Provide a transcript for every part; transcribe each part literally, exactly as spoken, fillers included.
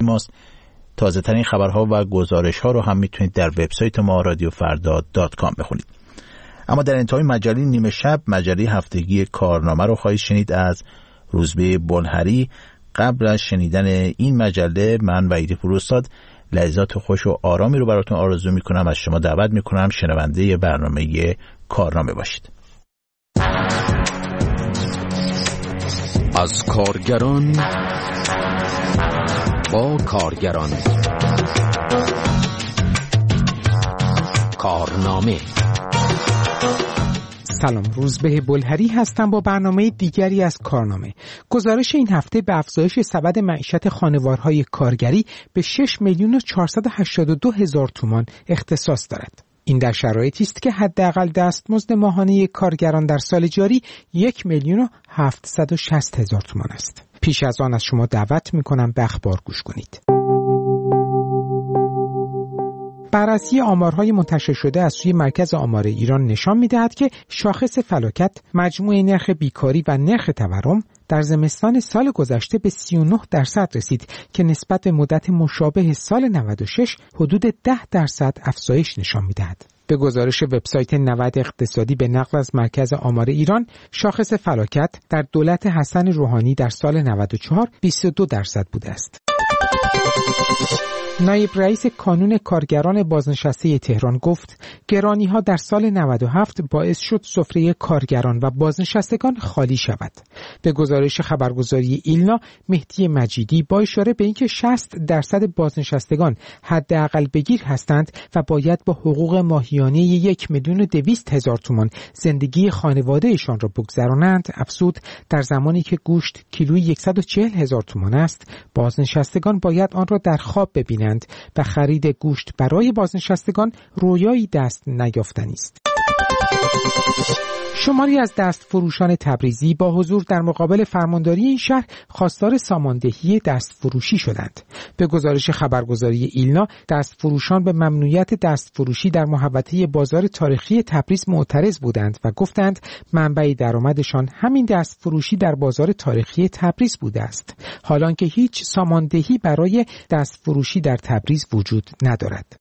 ماست. تازه ترین خبرها و گزارش ها رو هم میتونید در وبسایت ما رادیو فردا دات کام بخونید. اما در انتهای مجله نیمه شب، مجله هفتگی کارنامه رو خواهید شنید از روزبه بلهری. قبل از شنیدن این مجله، من وحید پوراستاد لحظات خوش و آرامی رو براتون آرزو میکنم. از شما دعوت میکنم شنونده برنامه کارنامه باشید. از کارگران با کارگران، کارنامه. سلام، روزبه بلهری هستم با برنامه دیگری از کارنامه. گزارش این هفته به افزایش سبد معیشت خانوارهای کارگری به شش میلیون و چهارصد و هشتاد و دو هزار تومان اختصاص دارد. این در شرایطی است که حداقل دستمزد ماهانه کارگران در سال جاری یک میلیون و هفتصد و شصت هزار تومان است. پیش از آن از شما دعوت می‌کنم به اخبار گوش کنید. بررسی آمارهای منتشر شده از سوی مرکز آمار ایران نشان می‌دهد که شاخص فلاکت، مجموع نرخ بیکاری و نرخ تورم در زمستان سال گذشته به سی و نه درصد رسید که نسبت به مدت مشابه سال نود و شش حدود ده درصد افزایش نشان می‌دهد. به گزارش وبسایت نود اقتصادی به نقل از مرکز آمار ایران، شاخص فلاکت در دولت حسن روحانی در سال نود و چهار بیست و دو درصد بوده است. نایب رئیس کانون کارگران بازنشسته تهران گفت گرانی‌ها در سال نود و هفت باعث شد سفره کارگران و بازنشستگان خالی شود. به گزارش خبرگزاری ایلنا، مهدی مجیدی با اشاره به اینکه شصت درصد بازنشستگان حداقل بگیر هستند و باید با حقوق ماهیانه یک میلیون و دویست هزار تومان زندگی خانوادهشان را بگذرانند، افزود در زمانی که گوشت کیلویی صد و چهل هزار تومان است، بازنشستگان باید آن را در خواب ببینند و خرید گوشت برای بازنشستگان رویایی دست نیافتنی است. شماری از دست فروشان تبریزی با حضور در مقابل فرمانداری این شهر خواستار ساماندهی دست فروشی شدند. به گزارش خبرگزاری ایلنا، دست فروشان به ممنوعیت دست فروشی در محوطه بازار تاریخی تبریز معترض بودند و گفتند منبع درآمدشان همین دست فروشی در بازار تاریخی تبریز بوده است، حالان که هیچ ساماندهی برای دست فروشی در تبریز وجود ندارد.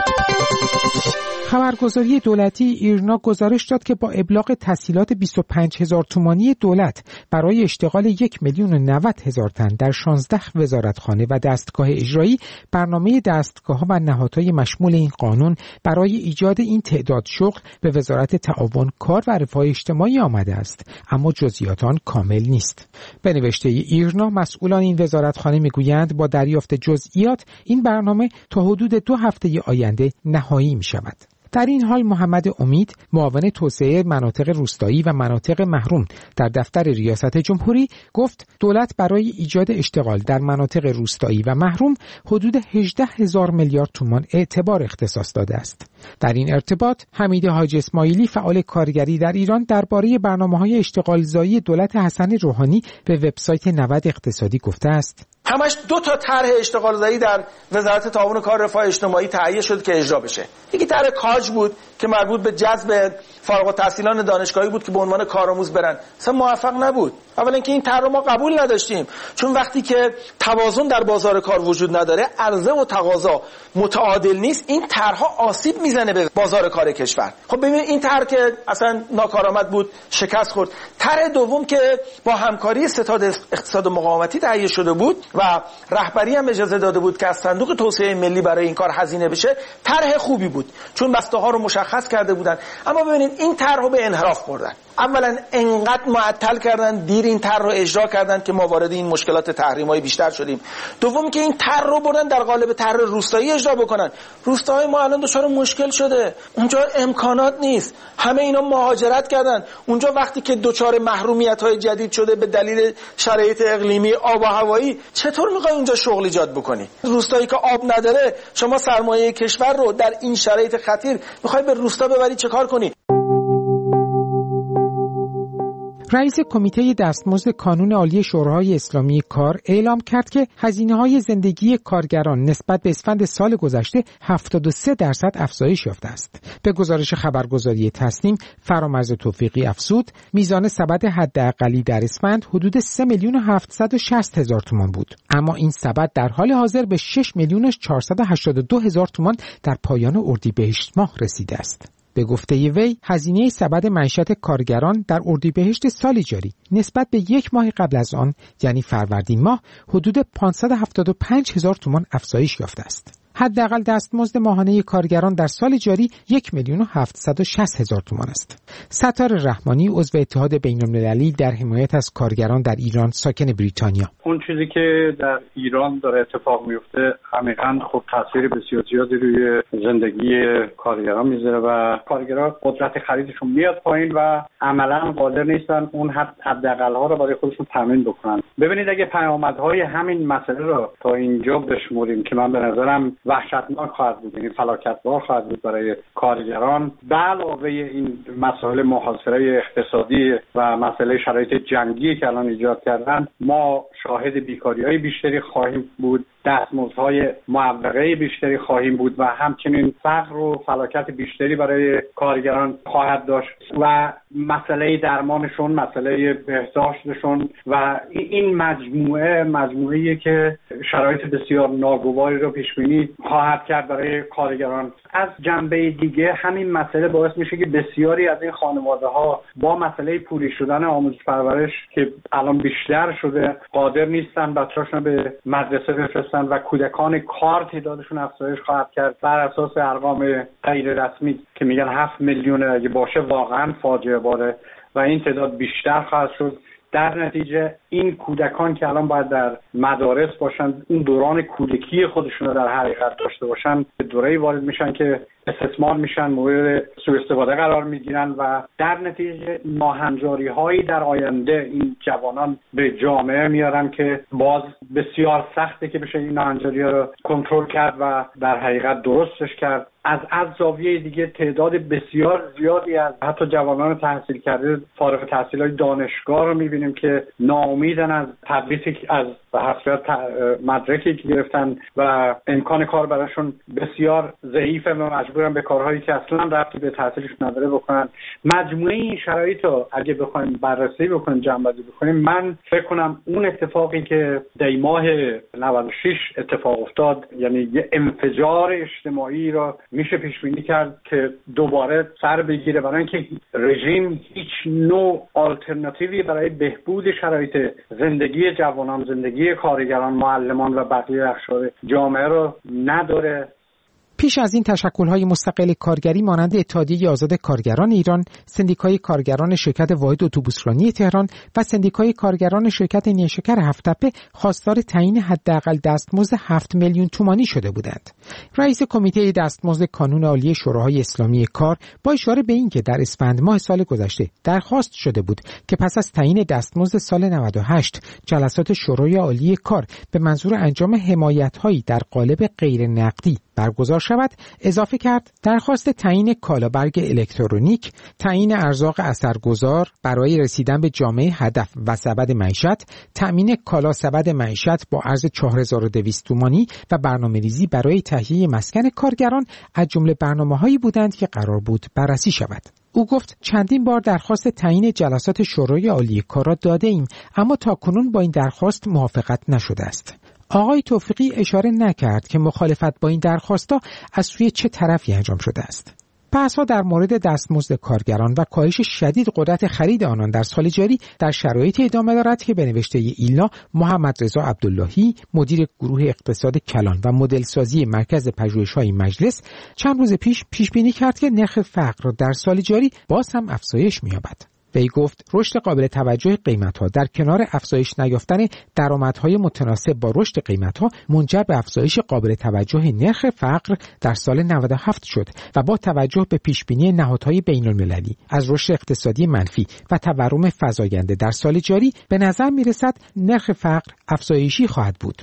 خبرگزاری دولتی ایرنا گزارش داد که با ابلاغ تسهیلات بیست و پنج هزار تومانی دولت برای اشتغال یک میلیون و نود هزار تن در شانزده وزارتخانه و دستگاه اجرایی، برنامه دستگاه‌ها و نهادهای مشمول این قانون برای ایجاد این تعداد شغل به وزارت تعاون کار و رفاه اجتماعی آمده است، اما جزئیات آن کامل نیست. به نوشته ایرنا، مسئولان این وزارتخانه میگویند با دریافت جزئیات این برنامه تا حدود دو هفته آینده نهایی می‌شود. در این حال محمد امید، معاون توسعه مناطق روستایی و مناطق محروم در دفتر ریاست جمهوری، گفت دولت برای ایجاد اشتغال در مناطق روستایی و محروم حدود هجده هزار میلیارد تومان اعتبار اختصاص داده است. در این ارتباط حمید حاج اسماعیلی، فعال کارگری در ایران، درباره برنامه‌های اشتغالزایی دولت حسن روحانی به وبسایت نود اقتصادی گفته است: همش دو تا طرح اشتغال زایی در وزارت تعاون کار رفاه اجتماعی تهیه شد که اجرا بشه. یکی طرح کاج بود که مربوط به جذب فارغ التحصیلان دانشگاهی بود که به عنوان کارآموز برن. اصلا موفق نبود. اولا اینکه این طرح رو ما قبول نداشتیم، چون وقتی که توازن در بازار کار وجود نداره، عرضه و تقاضا متعادل نیست، این طرحها آسیب میزنه به بازار کار کشور. خب ببینید این طرح که اصلا ناکارآمد بود، شکست خورد. طرح دوم که با همکاری ستاد اقتصاد و مقاومتی تهیه شده بود و رهبری هم اجازه داده بود که از صندوق توسعه ملی برای این کار هزینه بشه، طرح خوبی بود چون بسته ها رو مشخص کرده بودن. اما ببینید این طرح رو به انحراف بردن. اولا انقدر معطل کردن، دیر این طرح رو اجرا کردن که ما وارد این مشکلات تحریم‌های بیشتر شدیم. دوم که این طرح رو بردن در قالب طرح روستایی اجرا بکنن. روستاهای ما الان دچار مشکل شده، اونجا امکانات نیست، همه اینا مهاجرت کردن. اونجا وقتی که دچار محرومیت‌های جدید شده به دلیل شرایط اقلیمی، آب و هوایی، چطور می‌خوای اونجا شغل ایجاد بکنی؟ روستایی که آب نداره، شما سرمایه کشور رو در این شرایط خطیر می‌خوای به روستا ببری چه کار کنی؟ رئیس کمیته دستمزد کانون عالی شوراهای اسلامی کار اعلام کرد که هزینه‌های زندگی کارگران نسبت به اسفند سال گذشته هفتاد و سه درصد افزایش یافته است. به گزارش خبرگزاری تصنیم، فرامرز توفیقی افزود میزان سبد حداقلی در اسفند حدود سه میلیون و هفتصد و شصت هزار تومان بود، اما این سبد در حال حاضر به شش میلیون و چهارصد و هشتاد و دو هزار تومان در پایان اردیبهشت ماه رسیده است. به گفته وی، هزینه سبد معیشت کارگران در اردیبهشت سال جاری نسبت به یک ماه قبل از آن، یعنی فروردین ماه، حدود پانصد و هفتاد و پنج هزار تومان افزایش یافته است. حداقل دستمزد ماهانه کارگران در سال جاری یک میلیون و هفتصد و شصت هزار تومان است. ستار رحمانی، عضو اتحاد بین‌المللی در حمایت از کارگران در ایران، ساکن بریتانیا: اون چیزی که در ایران داره اتفاق میفته عمیقاً خب تاثیر بسیار زیادی روی زندگی کارگران میذاره و کارگران قدرت خریدشون میاد پایین و عملاً قادر نیستن اون حداقل‌ها رو برای خودشون تامین بکنن. ببینید اگه پیامدهای همین مسئله رو تا اینجا بشمریم که من به نظرم وحشتناک خواهد بود، یعنی فلاکت‌بار خواهد بود برای کارگران، به علاوه این مسائل محاصره اقتصادی و مسئله شرایط جنگی که الان ایجاد کردن، ما شاهد بیکاری‌های بیشتری خواهیم بود، دستمزدهای معوقه بیشتری خواهیم بود و همچنین فقر و فلاکت بیشتری برای کارگران خواهد داشت و مسئله درمانشون، مسئله بهداشتشون و این مجموعه مجموعه‌ای که شرایط بسیار ناگواری رو پیش بینی خواهد کرد برای کارگران. از جنبه دیگه همین مسئله باعث میشه که بسیاری از این خانواده‌ها با مسئله پولی شدن آموزش پرورش که الان بیشتر شده قادر نیستن بچه‌هاشون به مدرسه بفرستن و کودکان کار تعدادشون افزایش خواهد کرد. بر اساس ارقام غیر رسمی که میگن هفت میلیون اگه باشه واقعا فاجعه باره و این تعداد بیشتر خواهد شد. در نتیجه این کودکان که الان باید در مدارس باشن، اون دوران کودکی خودشون رو در حقیقت داشته باشن، به دوره‌ای وارد میشن که استثمار میشن، مورد سوء استفاده قرار میگیرن و در نتیجه ناهنجاری هایی در آینده این جوانان به جامعه میارن که باز بسیار سخته که بشه این ناهنجاری ها رو کنترل کرد و در حقیقت درستش کرد. از از زاویه دیگه تعداد بسیار زیادی از حتی جوانان تحصیل کرده فارغ التحصیلای دانشگاه رو میبینیم که ناامیدن از تدریسی از به هر صورت مدرکی که گرفتن و امکان کار براشون بسیار ضعیفه و مجبورن به کارهایی که اصلا ربطی به تحصیلشون نداره بکنن. مجموعه این شرایط رو اگه بخوایم بررسی بکنیم، جمع‌بندی بکنیم، من فکر کنم اون اتفاقی که دی ماه نود و شش اتفاق افتاد، یعنی یه انفجار اجتماعی رو میشه پیش بینی کرد که دوباره سر بگیره، برای اینکه رژیم هیچ نوع آلترناتیوی برای بهبود شرایط زندگی جوانان، زندگی کارگران، معلمان و بقیه اقشار جامعه رو نداره. پیش از این تشکل‌های مستقل کارگری مانند اتحادیه آزاد کارگران ایران، سندیکای کارگران شرکت واحد اتوبوسرانی تهران و سندیکای کارگران شرکت نیشکر هفت‌تپه خواستار تعیین حداقل دستمزد هفت میلیون تومانی شده بودند. رئیس کمیته دستمزد کانون عالی شوراهای اسلامی کار با اشاره به اینکه در اسفند ماه سال گذشته درخواست شده بود که پس از تعیین دستمزد سال نود و هشت جلسات شورای عالی کار به منظور انجام حمایت‌هایی در قالب غیر نقدی برگزار شود، اضافه کرد درخواست تعیین کالابرگ الکترونیک، تعیین ارزاق اثرگذار برای رسیدن به جامعه هدف و سبد معیشت، تأمین کالا سبد معیشت با ارز چهار هزار و دویست تومانی و برنامه‌ریزی برای تهیه مسکن کارگران از جمله برنامه‌هایی بودند که قرار بود بررسی شود. او گفت چندین بار درخواست تعیین جلسات شورای عالی کار را داده ایم، اما تاکنون با این درخواست موافقت نشده است. آقای توفیقی اشاره نکرد که مخالفت با این درخواست‌ها از سوی چه طرفی انجام شده است. بحث‌ها در مورد دستمزد کارگران و کاهش شدید قدرت خرید آنان در سال جاری در شرایط ادامه دارد که به نوشته ایلنا محمد رضا عبداللهی، مدیر گروه اقتصاد کلان و مدل سازی مرکز پژوهش‌های مجلس، چند روز پیش پیش بینی کرد که نرخ فقر در سال جاری باز هم افزایش می‌یابد. وی گفت رشد قابل توجه قیمت‌ها در کنار افزایش نیافتن درآمدهای متناسب با رشد قیمت‌ها منجر به افزایش قابل توجه نرخ فقر در سال نود و هفت شد و با توجه به پیشبینی نهادهای بین‌المللی از رشد اقتصادی منفی و تورم فزاینده در سال جاری به نظر می‌رسد نرخ فقر افزایشی خواهد بود.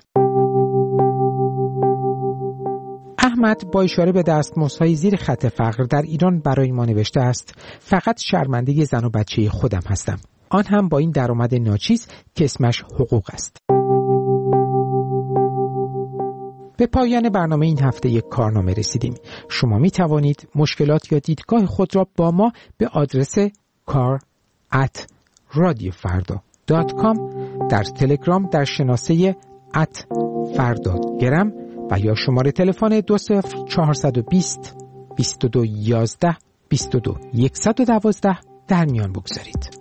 احمد با اشاره به دستمزدهای زیر خط فقر در ایران برای ما نوشته است: فقط شرمنده زن و بچه خودم هستم. آن هم با این درآمد ناچیز که اسمش حقوق است. به پایان برنامه این هفته یک کارنامه رسیدیم. شما می توانید مشکلات یا دیدگاه خود را با ما به آدرس کار ات رادیو فردا دات کام در تلگرام در شناسه ات فردا گرم و یا شماره تلفن دو صفر چهارصد و بیست بیست و دو یازده بیست و دو صد و دوازده در میان بگذارید.